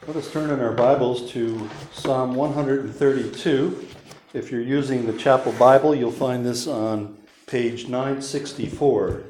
Let us turn in our Bibles to Psalm 132. If you're using the Chapel Bible, you'll find this on page 964.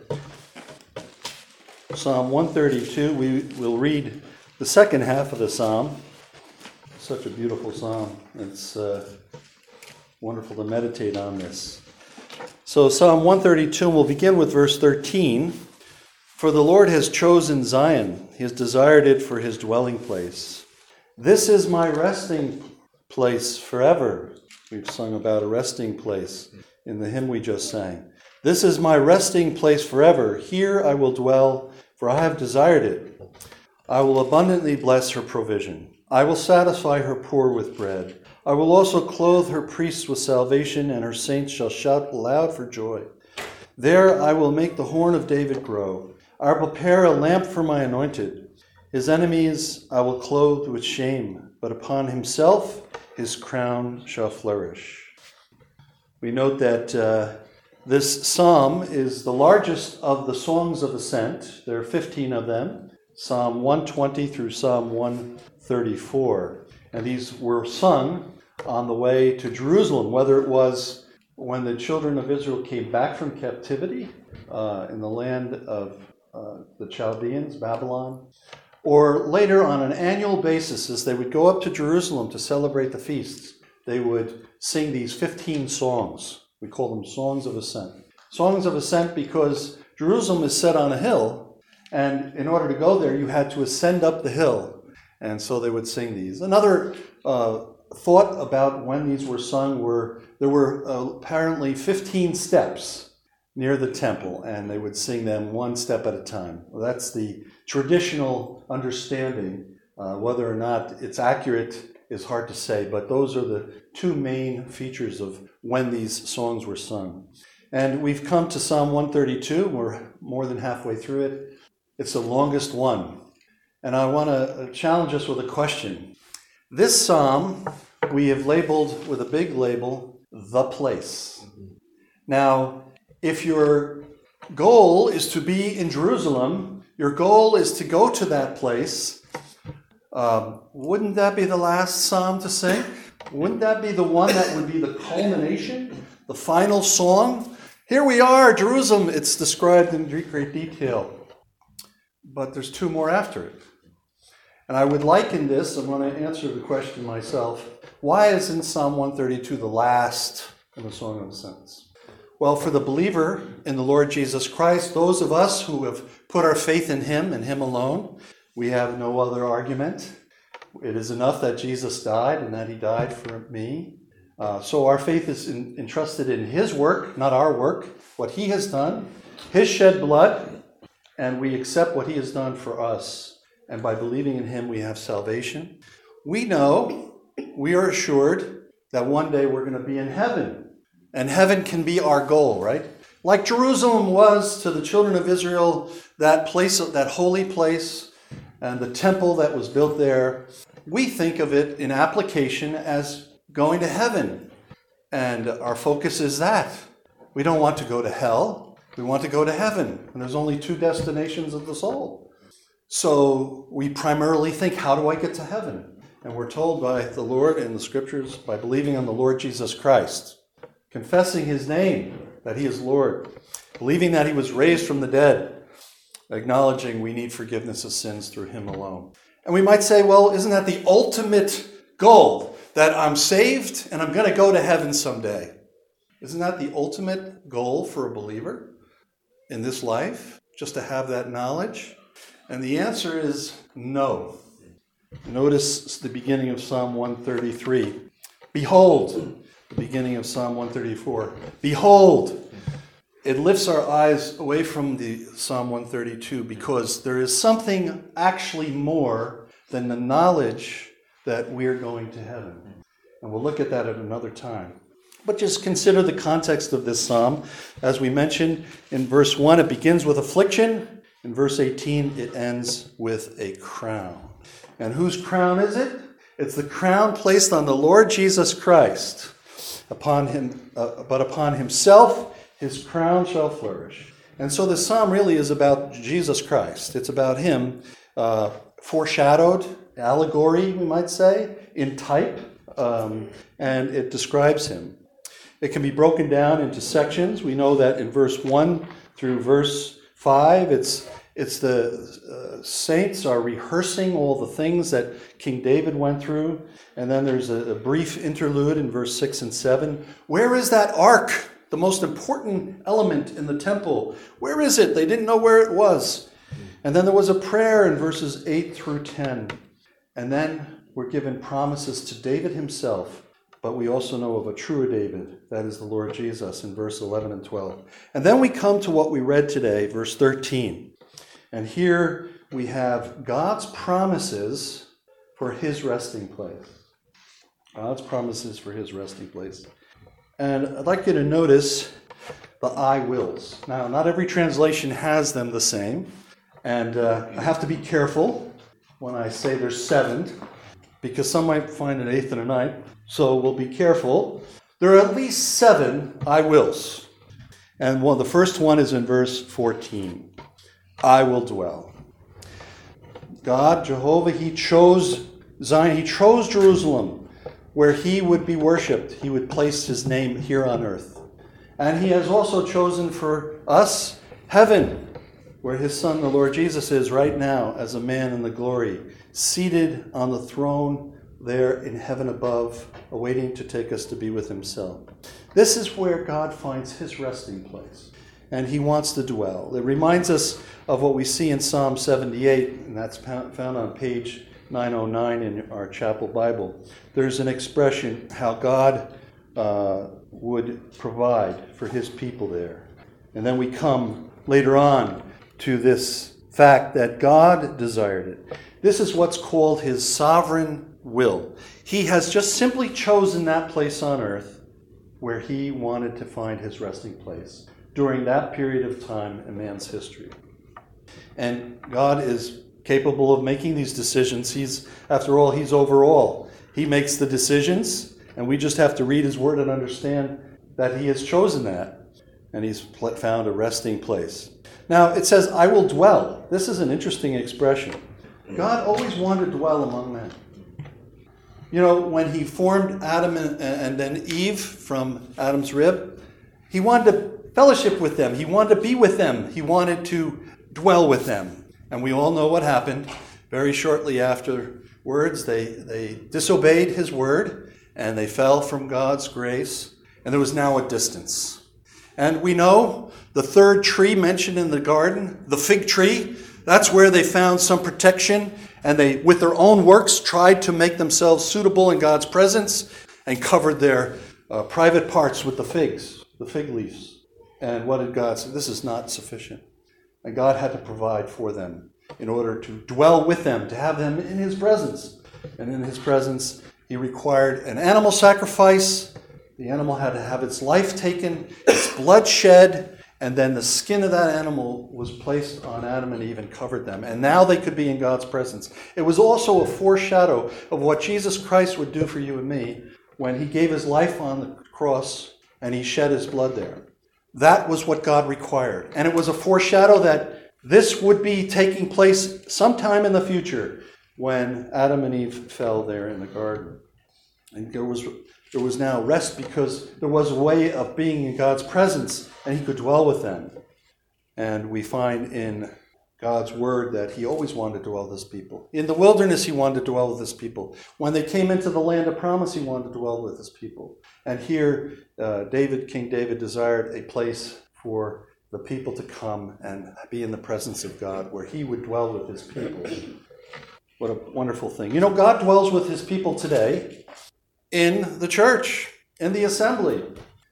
Psalm 132, we will read the second half of the psalm. Such a beautiful psalm. It's wonderful to meditate on this. So Psalm 132, and we'll begin with verse 13. For the Lord has chosen Zion. He has desired it for his dwelling place. This is my resting place forever. We've sung about a resting place in the hymn we just sang. This is my resting place forever. Here I will dwell, for I have desired it. I will abundantly bless her provision. I will satisfy her poor with bread. I will also clothe her priests with salvation, and her saints shall shout aloud for joy. There I will make the horn of David grow. I will prepare a lamp for my anointed. His enemies I will clothe with shame, but upon himself his crown shall flourish. We note that this psalm is the largest of the songs of ascent. There are 15 of them, Psalm 120 through Psalm 134. And these were sung on the way to Jerusalem, whether it was when the children of Israel came back from captivity in the land of the Chaldeans, Babylon, or later on an annual basis as they would go up to Jerusalem to celebrate the feasts. They would sing these 15 songs. We call them songs of ascent. Songs of ascent because Jerusalem is set on a hill, and in order to go there, you had to ascend up the hill. And so they would sing these. Another thought about when these were sung there were apparently 15 steps near the temple, and they would sing them one step at a time. Well, that's the traditional understanding. Whether or not it's accurate is hard to say, but those are the two main features of when these songs were sung. And we've come to Psalm 132. We're more than halfway through it. It's the longest one. And I want to challenge us with a question. This psalm we have labeled with a big label, The Place. Now, if your goal is to be in Jerusalem, your goal is to go to that place, wouldn't that be the last psalm to sing? Wouldn't that be the one that would be the culmination, the final song? Here we are, Jerusalem. It's described in great detail. But there's two more after it. And I would liken this, I'm going to answer the question myself, why isn't Psalm 132 the last in the Song of Ascents? Well, for the believer in the Lord Jesus Christ, those of us who have put our faith in him and him alone, we have no other argument. It is enough that Jesus died and that he died for me. So our faith is entrusted in his work, not our work, what he has done, his shed blood, and we accept what he has done for us. And by believing in him, we have salvation. We know, we are assured that one day we're going to be in heaven. And heaven can be our goal, right? Like Jerusalem was to the children of Israel, that place, that holy place, and the temple that was built there, we think of it in application as going to heaven. And our focus is that. We don't want to go to hell. We want to go to heaven. And there's only two destinations of the soul. So we primarily think, how do I get to heaven? And we're told by the Lord in the scriptures, by believing on the Lord Jesus Christ, confessing his name, that he is Lord, believing that he was raised from the dead, acknowledging we need forgiveness of sins through him alone. And we might say, well, isn't that the ultimate goal, that I'm saved and I'm going to go to heaven someday? Isn't that the ultimate goal for a believer in this life, just to have that knowledge? And the answer is no. Notice the beginning of Psalm 133. Behold, the beginning of Psalm 134. Behold, it lifts our eyes away from the Psalm 132 because there is something actually more than the knowledge that we're going to heaven. And we'll look at that at another time. But just consider the context of this psalm. As we mentioned in verse 1, it begins with affliction. In verse 18, it ends with a crown. And whose crown is it? It's the crown placed on the Lord Jesus Christ. Upon him, but upon himself, his crown shall flourish. And so the psalm really is about Jesus Christ. It's about him foreshadowed allegory, we might say, in type, and it describes him. It can be broken down into sections. We know that in verse 1 through verse 5, it's the saints are rehearsing all the things that King David went through. And then there's a brief interlude in verse 6 and 7. Where is that ark, the most important element in the temple? Where is it? They didn't know where it was. And then there was a prayer in verses 8 through 10. And then we're given promises to David himself. But we also know of a truer David, that is the Lord Jesus, in verse 11 and 12. And then we come to what we read today, verse 13. And here we have God's promises for his resting place. God's promises for his resting place. And I'd like you to notice the I wills. Now, not every translation has them the same. And I have to be careful when I say there's 7, because some might find an 8th and a 9th. So we'll be careful. There are at least 7 I wills. And the first one is in verse 14. I will dwell. God, Jehovah, he chose Zion. He chose Jerusalem where he would be worshipped. He would place his name here on earth. And he has also chosen for us heaven, where his son, the Lord Jesus, is right now as a man in the glory, seated on the throne there in heaven above, awaiting to take us to be with himself. This is where God finds his resting place, and he wants to dwell. It reminds us of what we see in Psalm 78, and that's found on page 909 in our chapel Bible. There's an expression how God would provide for his people there. And then we come later on to this fact that God desired it. This is what's called his sovereign will. He has just simply chosen that place on earth where he wanted to find his resting place during that period of time in man's history. And God is capable of making these decisions. After all, he's over all. He makes the decisions, and we just have to read his word and understand that he has chosen that, and he's found a resting place. Now, it says, I will dwell. This is an interesting expression. God always wanted to dwell among men. You know, when he formed Adam and then Eve from Adam's rib, he wanted to fellowship with them. He wanted to be with them. He wanted to dwell with them. And we all know what happened. Very shortly afterwards, they disobeyed his word, and they fell from God's grace, and there was now a distance. And we know the third tree mentioned in the garden, the fig tree, that's where they found some protection, and they, with their own works, tried to make themselves suitable in God's presence and covered their private parts with the fig leaves. And what did God say? This is not sufficient. And God had to provide for them in order to dwell with them, to have them in his presence. And in his presence, he required an animal sacrifice. The animal had to have its life taken, its blood shed, and then the skin of that animal was placed on Adam and Eve and covered them. And now they could be in God's presence. It was also a foreshadow of what Jesus Christ would do for you and me when he gave his life on the cross and he shed his blood there. That was what God required. And it was a foreshadow that this would be taking place sometime in the future when Adam and Eve fell there in the garden. And there was now rest because there was a way of being in God's presence and he could dwell with them. And we find in God's word that he always wanted to dwell with his people. In the wilderness, he wanted to dwell with his people. When they came into the land of promise, he wanted to dwell with his people. And here, King David desired a place for the people to come and be in the presence of God, where he would dwell with his people. What a wonderful thing. You know, God dwells with his people today in the church, in the assembly.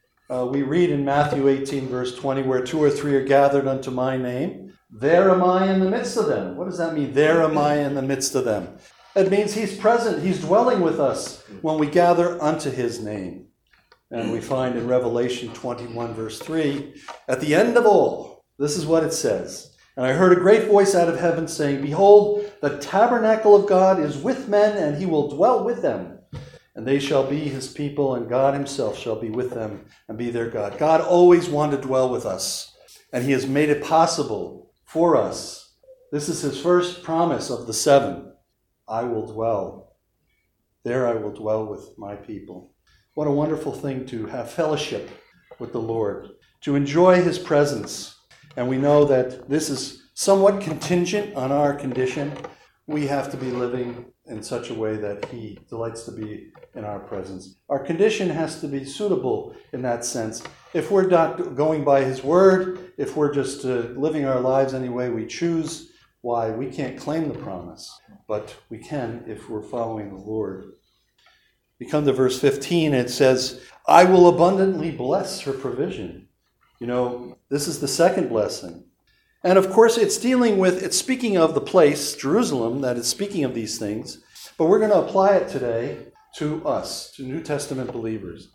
We read in Matthew 18, verse 20, where 2 or 3 are gathered unto my name, there am I in the midst of them. What does that mean? There am I in the midst of them. It means he's present. He's dwelling with us when we gather unto his name. And we find in Revelation 21, verse 3, at the end of all, this is what it says. And I heard a great voice out of heaven saying, behold, the tabernacle of God is with men, and he will dwell with them. And they shall be his people, and God himself shall be with them and be their God. God always wanted to dwell with us, and he has made it possible for us. This is his first promise of the 7. I will dwell. There I will dwell with my people. What a wonderful thing to have fellowship with the Lord, to enjoy his presence. And we know that this is somewhat contingent on our condition. We have to be living in such a way that he delights to be in our presence. Our condition has to be suitable in that sense. If we're not going by his word, if we're just living our lives any way we choose, why, we can't claim the promise. But we can if we're following the Lord. We come to verse 15, it says, I will abundantly bless her provision. You know, this is the second blessing. And of course, it's speaking of the place, Jerusalem, that is speaking of these things. But we're going to apply it today to us, to New Testament believers.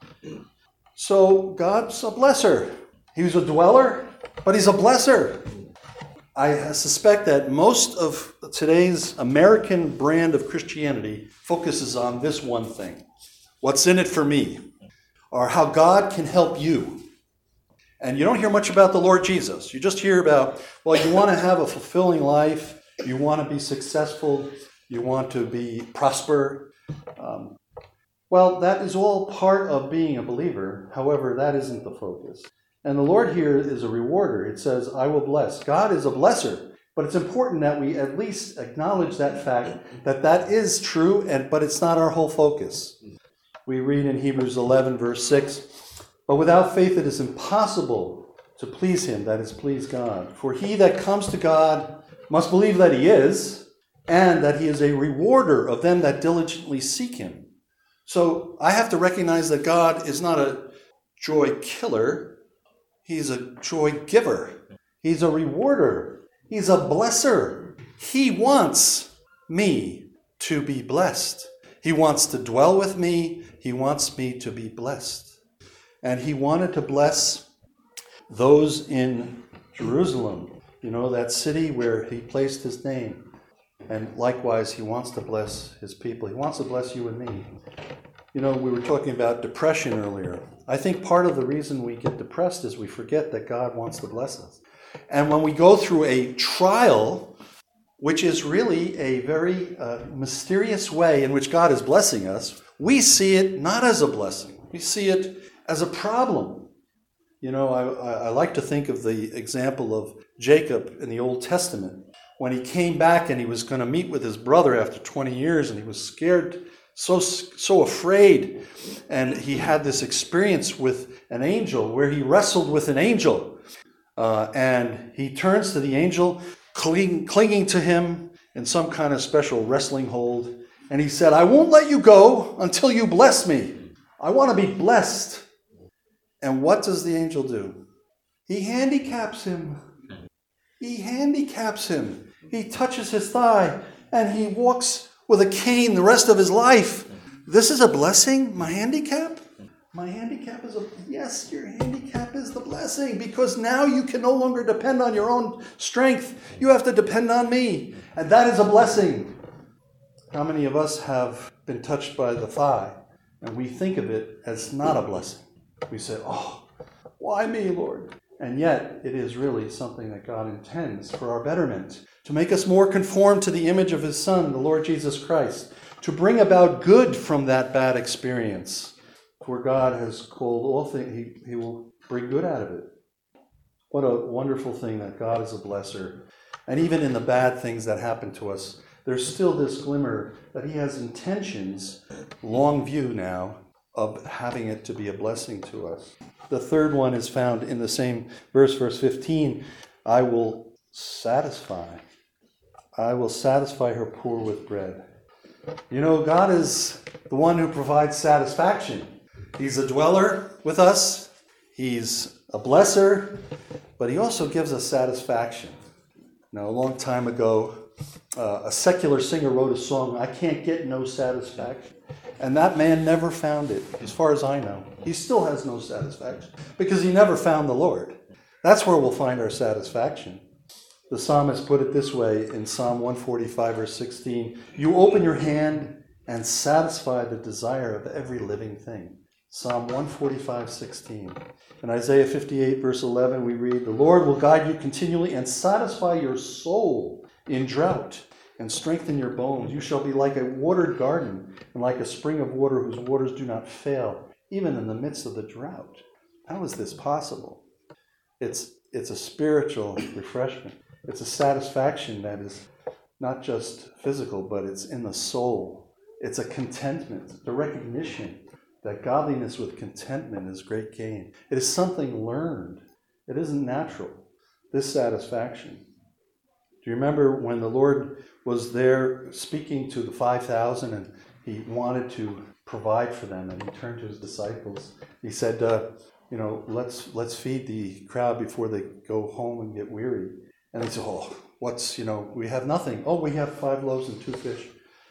So God's a blesser. He's a dweller, but he's a blesser. I suspect that most of today's American brand of Christianity focuses on this one thing. What's in it for me? Or how God can help you. And you don't hear much about the Lord Jesus. You just hear about, well, you want to have a fulfilling life. You want to be successful. You want to prosper. Well, that is all part of being a believer. However, that isn't the focus. And the Lord here is a rewarder. It says, I will bless. God is a blesser. But it's important that we at least acknowledge that fact, that is true, but it's not our whole focus. We read in Hebrews 11, verse 6, but without faith it is impossible to please him, that is, please God. For he that comes to God must believe that he is, and that he is a rewarder of them that diligently seek him. So I have to recognize that God is not a joy killer. He's a joy giver. He's a rewarder. He's a blesser. He wants me to be blessed. He wants to dwell with me. He wants me to be blessed. And he wanted to bless those in Jerusalem, that city where he placed his name. And likewise, he wants to bless his people. He wants to bless you and me. We were talking about depression earlier. I think part of the reason we get depressed is we forget that God wants to bless us. And when we go through a trial, which is really a very mysterious way in which God is blessing us, we see it not as a blessing. We see it as a problem. I like to think of the example of Jacob in the Old Testament. When he came back and he was going to meet with his brother after 20 years, and he was scared, so afraid. And he had this experience with an angel where he wrestled with an angel. And he turns to the angel, clinging to him in some kind of special wrestling hold. And he said, I won't let you go until you bless me. I want to be blessed. And what does the angel do? He handicaps him. He touches his thigh, and he walks with a cane the rest of his life. This is a blessing? My handicap? Yes, your handicap is the blessing, because now you can no longer depend on your own strength. You have to depend on me. And that is a blessing. How many of us have been touched by the thigh, and we think of it as not a blessing? We say, oh, why me, Lord? And yet, it is really something that God intends for our betterment, to make us more conformed to the image of his Son, the Lord Jesus Christ, to bring about good from that bad experience. For God has called all things, he will bring good out of it. What a wonderful thing that God is a blesser. And even in the bad things that happen to us, there's still this glimmer that he has intentions, long view now, of having it to be a blessing to us. The third one is found in the same verse 15. I will satisfy her poor with bread. God is the one who provides satisfaction. He's a dweller with us. He's a blesser, but he also gives us satisfaction. Now, a long time ago, a secular singer wrote a song, I Can't Get No Satisfaction. And that man never found it, as far as I know. He still has no satisfaction because he never found the Lord. That's where we'll find our satisfaction. The psalmist put it this way in Psalm 145, verse 16. You open your hand and satisfy the desire of every living thing. Psalm 145, 16. In Isaiah 58, verse 11, we read, the Lord will guide you continually and satisfy your soul in drought and strengthen your bones. You shall be like a watered garden and like a spring of water whose waters do not fail, even in the midst of the drought. How is this possible? It's a spiritual refreshment. It's a satisfaction that is not just physical, but it's in the soul. It's a contentment, the recognition that godliness with contentment is great gain. It is something learned. It isn't natural, this satisfaction. Do you remember when the Lord was there speaking to the 5,000 and he wanted to provide for them, and he turned to his disciples. He said, let's feed the crowd before they go home and get weary. And they said, we have nothing. Oh, we have 5 loaves and 2 fish.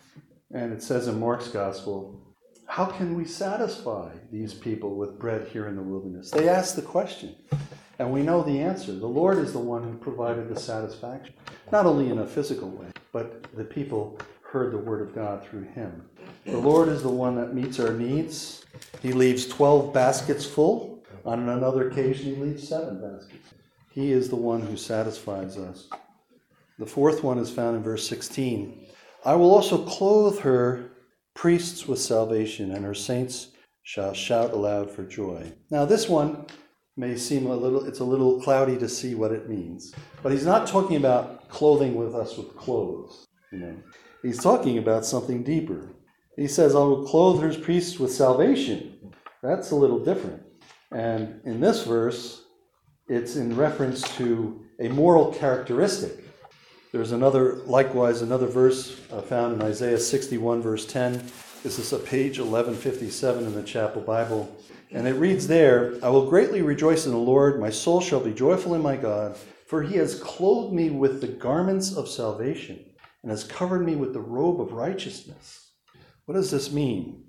And it says in Mark's gospel, how can we satisfy these people with bread here in the wilderness? They asked the question, and we know the answer. The Lord is the one who provided the satisfaction, not only in a physical way, but the people heard the word of God through him. The Lord is the one that meets our needs. He leaves 12 baskets full. On another occasion, he leaves 7 baskets. He is the one who satisfies us. The fourth one is found in verse 16. I will also clothe her priests with salvation, and her saints shall shout aloud for joy. Now this one may seem it's a little cloudy to see what it means. But he's not talking about clothing with us with clothes. He's talking about something deeper. He says, I will clothe her priests with salvation. That's a little different. And in this verse, it's in reference to a moral characteristic. There's likewise another verse found in Isaiah 61, verse 10. This is page 1157 in the Chapel Bible. And it reads there, I will greatly rejoice in the Lord. My soul shall be joyful in my God, for he has clothed me with the garments of salvation and has covered me with the robe of righteousness. What does this mean?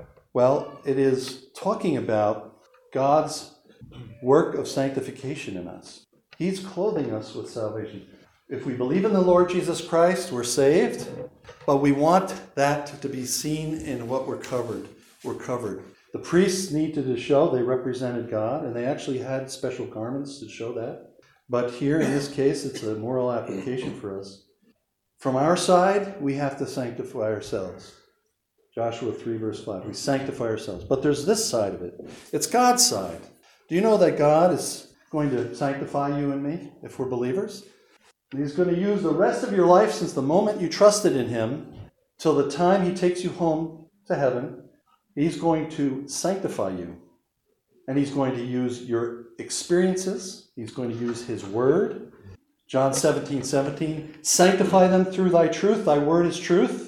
Well, it is talking about God's work of sanctification in us. He's clothing us with salvation. If we believe in the Lord Jesus Christ, we're saved, but we want that to be seen in what we're covered. We're covered. The priests needed to show they represented God, and they actually had special garments to show that. But here, in this case, it's a moral application for us. From our side, we have to sanctify ourselves. Joshua 3, verse 5. We sanctify ourselves. But there's this side of it. It's God's side. Do you know that God is going to sanctify you and me if we're believers? And he's going to use the rest of your life since the moment you trusted in him till the time he takes you home to heaven. He's going to sanctify you. And he's going to use your experiences. He's going to use his word. John 17:17. Sanctify them through thy truth. Thy word is truth.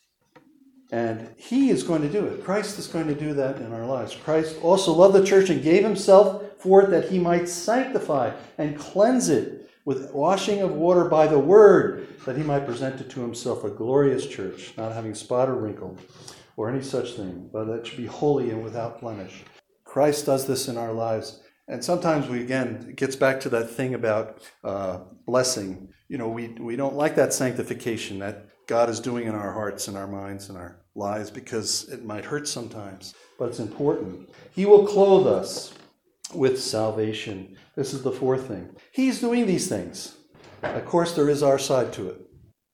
And he is going to do it. Christ is going to do that in our lives. Christ also loved the church and gave himself for it that he might sanctify and cleanse it with washing of water by the word, that he might present it to himself a glorious church, not having spot or wrinkle or any such thing, but that should be holy and without blemish. Christ does this in our lives. And sometimes it gets back to that thing about blessing. We don't like that sanctification that God is doing in our hearts and our minds and our lives because it might hurt sometimes, but it's important. He will clothe us with salvation. This is the fourth thing. He's doing these things. Of course, there is our side to it.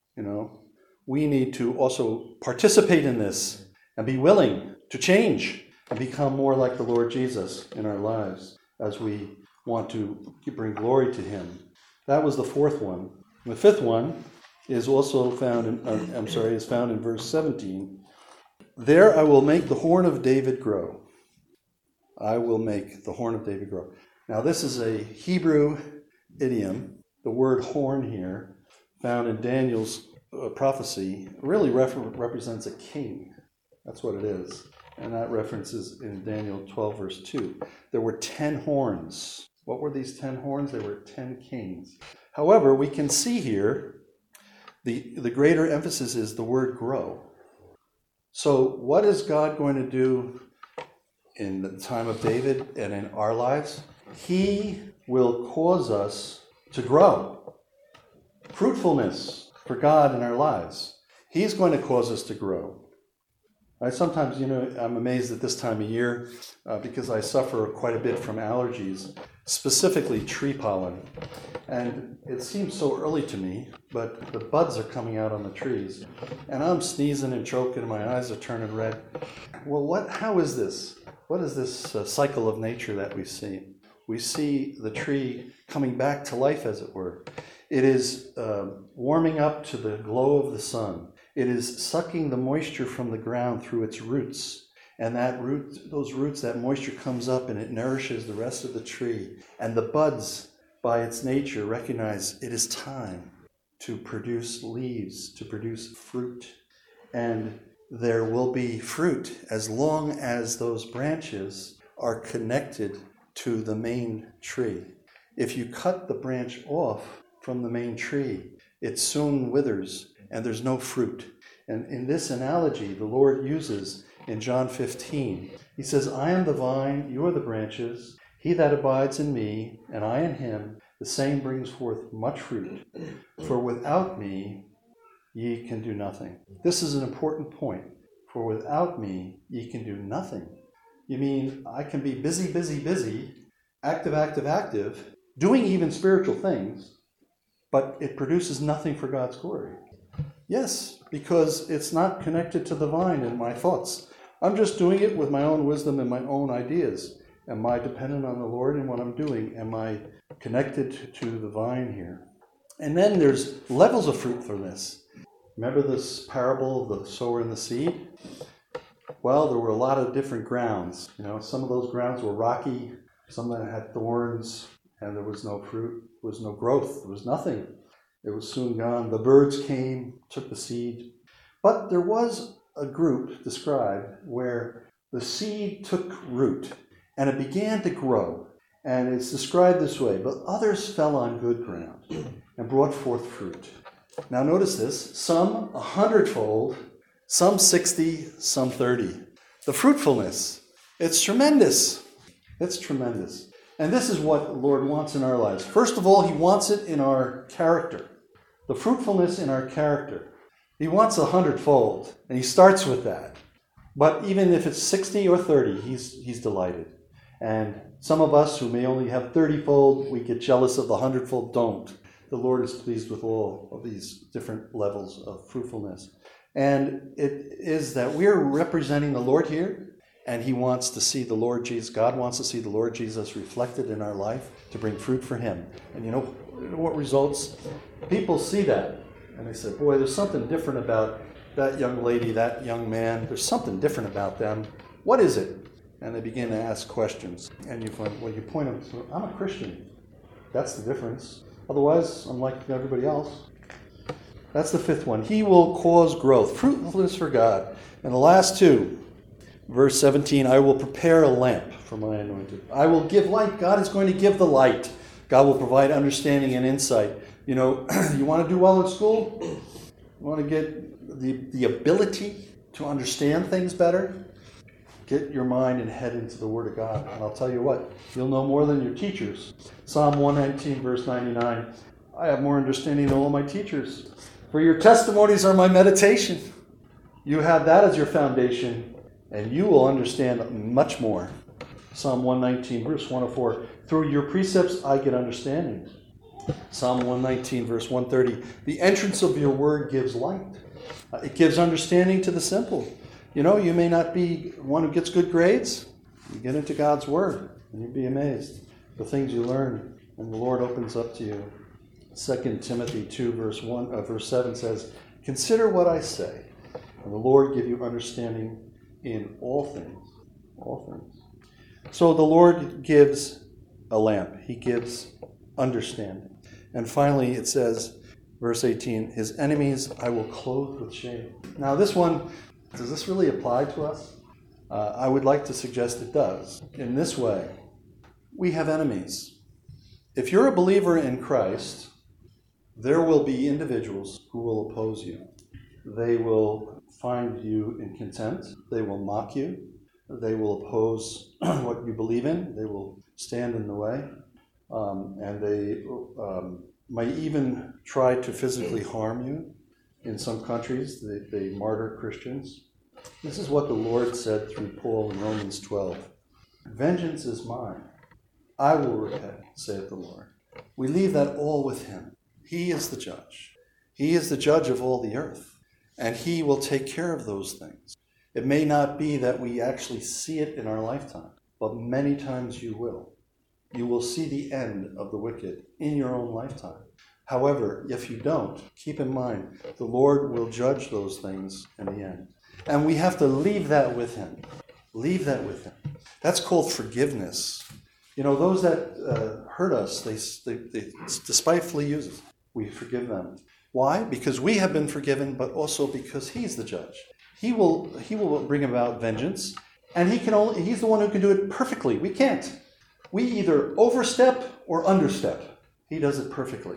We need to also participate in this and be willing to change and become more like the Lord Jesus in our lives as we want to bring glory to him. That was the fourth one. The fifth one is also found in verse 17. There I will make the horn of David grow. I will make the horn of David grow. Now this is a Hebrew idiom. The word horn here, found in Daniel's prophecy, really represents a king. That's what it is. And that reference is in Daniel 12, verse 2. There were 10 horns. What were these 10 horns? There were 10 kings. However, we can see here the greater emphasis is the word grow. So what is God going to do in the time of David and in our lives? He will cause us to grow. Fruitfulness for God in our lives. He's going to cause us to grow. Sometimes, I'm amazed at this time of year because I suffer quite a bit from allergies. specifically tree pollen. And it seems so early to me, but the buds are coming out on the trees. And I'm sneezing and choking, and my eyes are turning red. Well, how is this? What is this cycle of nature that we see? We see the tree coming back to life, as it were. It is warming up to the glow of the sun. It is sucking the moisture from the ground through its roots. And those roots, that moisture comes up and it nourishes the rest of the tree. And the buds, by its nature, recognize it is time to produce leaves, to produce fruit. And there will be fruit as long as those branches are connected to the main tree. If you cut the branch off from the main tree, it soon withers and there's no fruit. And in this analogy, the Lord uses in John 15, he says, I am the vine, you are the branches. He that abides in me, and I in him, the same brings forth much fruit. For without me, ye can do nothing. This is an important point. For without me, ye can do nothing. You mean I can be busy, active, doing even spiritual things, but it produces nothing for God's glory. Yes, because it's not connected to the vine in my thoughts. I'm just doing it with my own wisdom and my own ideas. Am I dependent on the Lord in what I'm doing? Am I connected to the vine here? And then there's levels of fruitfulness. Remember this parable of the sower and the seed? Well, there were a lot of different grounds. Some of those grounds were rocky, some that had thorns, and there was no fruit, there was no growth, there was nothing. It was soon gone. The birds came, took the seed. But there was a group described where the seed took root and it began to grow. And it's described this way, but others fell on good ground and brought forth fruit. Now notice this, some 100-fold, some 60, some 30. The fruitfulness, it's tremendous. It's tremendous. And this is what the Lord wants in our lives. First of all, he wants it in our character. The fruitfulness in our character. He wants 100-fold, and he starts with that. But even if it's 60 or 30, he's delighted. And some of us who may only have 30-fold, we get jealous of the 100-fold, don't. The Lord is pleased with all of these different levels of fruitfulness. And it is that we're representing the Lord here, and he wants to see the Lord Jesus, God wants to see the Lord Jesus reflected in our life to bring fruit for him. And you know what results? People see that, and they say, boy, there's something different about that young lady, that young man. There's something different about them. What is it? And they begin to ask questions. And you find, well, you point them, so I'm a Christian. That's the difference. Otherwise, I'm like everybody else. That's the fifth one. He will cause growth, fruitfulness for God. And the last two, verse 17, I will prepare a lamp for my anointed. I will give light. God is going to give the light. God will provide understanding and insight. You know, you want to do well in school? You want to get the ability to understand things better? Get your mind and head into the Word of God. And I'll tell you what, you'll know more than your teachers. Psalm 119, verse 99, I have more understanding than all my teachers. For your testimonies are my meditation. You have that as your foundation, and you will understand much more. Psalm 119, verse 104, through your precepts I get understanding. Psalm 119, verse 130, the entrance of your word gives light. It gives understanding to the simple. You know, you may not be one who gets good grades. You get into God's word, and you'll be amazed. The things you learn, and the Lord opens up to you. 2 Timothy 2, verse 7 says, consider what I say, and the Lord give you understanding in all things. All things. So the Lord gives a lamp. He gives understanding. And finally it says, verse 18, his enemies I will clothe with shame. Now this one, does this really apply to us? I would like to suggest it does. In this way, we have enemies. If you're a believer in Christ, there will be individuals who will oppose you. They will find you in contempt. They will mock you. They will oppose what you believe in. They will stand in the way. And they might even try to physically harm you. In some countries, they martyr Christians. This is what the Lord said through Paul in Romans 12. Vengeance is mine. I will repay, saith the Lord. We leave that all with him. He is the judge. He is the judge of all the earth, and he will take care of those things. It may not be that we actually see it in our lifetime, but many times you will. You will see the end of the wicked in your own lifetime. However, if you don't, keep in mind, the Lord will judge those things in the end. And we have to leave that with him. Leave that with him. That's called forgiveness. You know, those that hurt us, they despitefully use us. We forgive them. Why? Because we have been forgiven, but also because he's the judge. He will bring about vengeance, and he's the one who can do it perfectly. We can't. We either overstep or understep. He does it perfectly.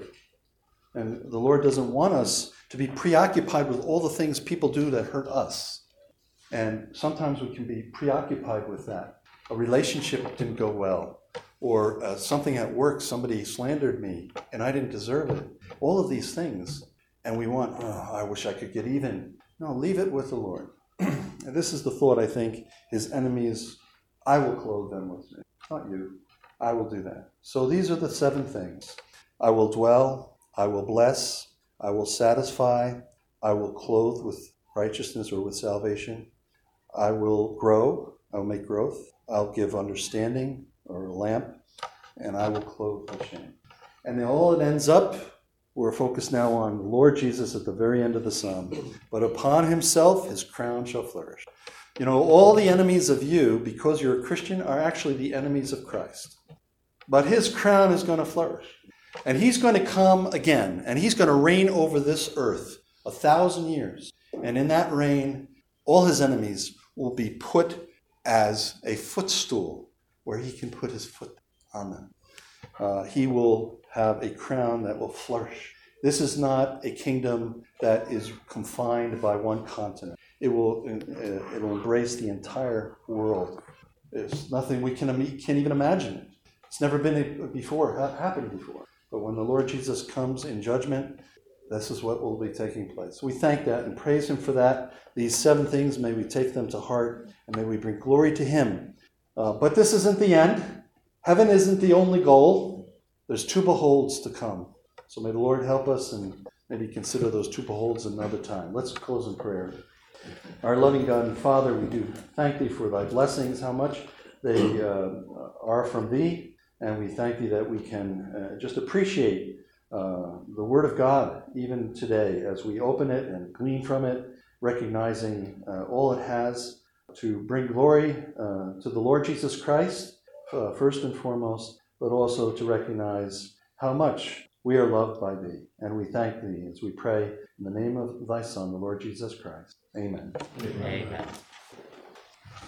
And the Lord doesn't want us to be preoccupied with all the things people do that hurt us. And sometimes we can be preoccupied with that. A relationship didn't go well, or something at work, somebody slandered me, and I didn't deserve it. All of these things. And we want, I wish I could get even. No, leave it with the Lord. And this is the thought, I think, his enemies, I will clothe them with me. Not you. I will do that. So these are the 7 things. I will dwell, I will bless, I will satisfy, I will clothe with righteousness or with salvation. I will grow, I will make growth. I'll give understanding or a lamp, and I will clothe with shame. And then all it ends up, we're focused now on the Lord Jesus at the very end of the psalm. But upon himself his crown shall flourish. You know, all the enemies of you, because you're a Christian, are actually the enemies of Christ. But his crown is going to flourish. And he's going to come again, and he's going to reign over this earth 1,000 years. And in that reign, all his enemies will be put as a footstool where he can put his foot on them. He will have a crown that will flourish. This is not a kingdom that is confined by one continent. It'll embrace the entire world. It's nothing we can't even imagine it. It's never been happened before. But when the Lord Jesus comes in judgment, this is what will be taking place. We thank that and praise him for that. These 7 things, may we take them to heart, and may we bring glory to him. But this isn't the end. Heaven isn't the only goal. There's 2 beholds to come. So may the Lord help us and maybe consider those 2 beholds another time. Let's close in prayer. Our loving God and Father, we do thank thee for thy blessings, how much they are from thee. And we thank thee that we can just appreciate the Word of God even today as we open it and glean from it, recognizing all it has to bring glory to the Lord Jesus Christ, first and foremost, but also to recognize how much we are loved by thee. And we thank thee as we pray in the name of thy Son, the Lord Jesus Christ. Amen. Amen.